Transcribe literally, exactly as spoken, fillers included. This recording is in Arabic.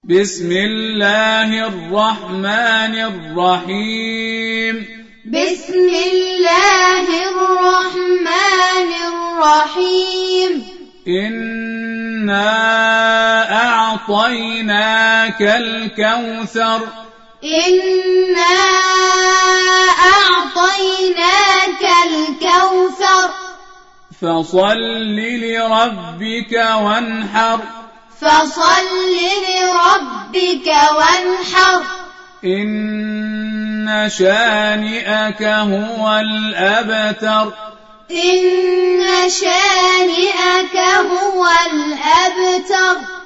بسم الله الرحمن الرحيم بسم الله الرحمن الرحيم إنا أعطيناك الكوثر إنا أعطيناك الكوثر فصل لربك وانحر فصل لربك وانحر إن شانئك هو الأبتر إن شانئك هو الأبتر